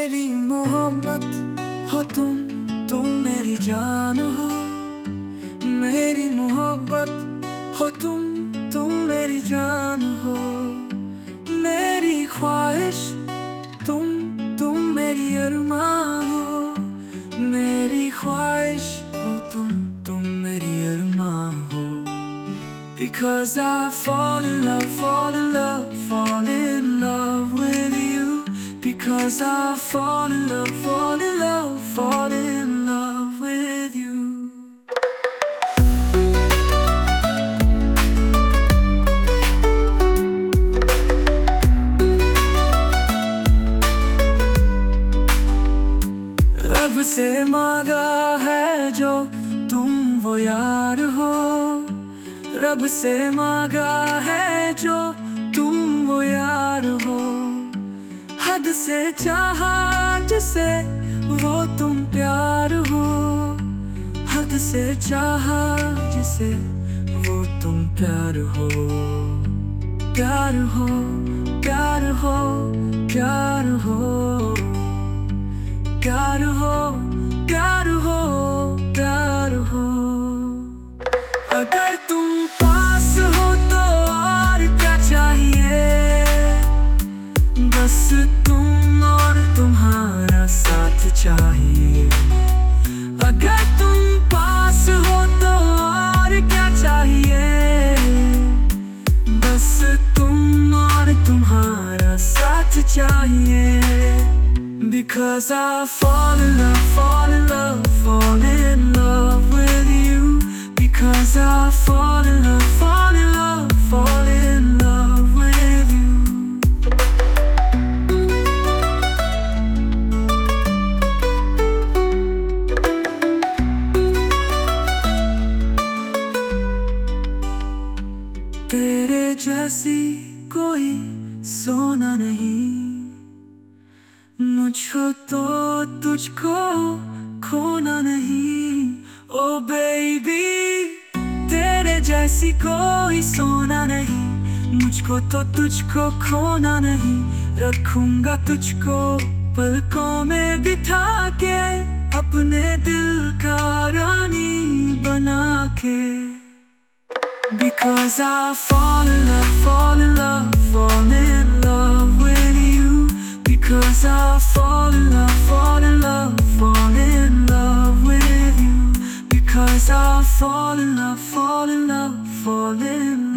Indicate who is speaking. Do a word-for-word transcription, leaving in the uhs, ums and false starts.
Speaker 1: मेरी मोहब्बत हो तुम तुम मेरी जान हो। मेरी मोहब्बत हो तुम तुम मेरी जान हो। मेरी ख्वाहिश तुम तुम मेरी अरमान हो। मेरी ख्वाहिश हो तुम तुम मेरी अरमान हो। Because I fall in love, fall in love, fall in love with you. Because I fall in love, fall in love, fall in love with you. रब से मांगा है जो तुम वो यार हो। रब से मांगा है जो तुम वो यार हो। हद से चाहा जिसे वो तुम प्यार हो। हद से चाहा जिसे वो तुम प्यार हो। प्यार हो प्यार हो प्यार हो प्यार हो प्यार हो प्यार हो। अगर तुम पास हो तो और क्या चाहिए। बस तुम और तुम्हारा साथ चाहिए। अगर तुम पास हो तो और क्या चाहिए। बस तुम और तुम्हारा साथ चाहिए। Because I fall in love, fall in love, fall in love with you. Because I fall in love, fall in love, fall in love with you. तेरे जैसी कोई सोना नहीं। मुझको तो तुझको खोना नहीं। ओ बेबी तेरे जैसी कोई सोना नहीं। मुझको तो तुझको खोना नहीं। रखूंगा तुझको पलकों में बिठा के अपने दिल का रानी बना के। Because I fall in love, fall in love, fall in love with you. Because I fall in love, fall in love, fall in love with you. Because I fall in love, fall in love, fall in love.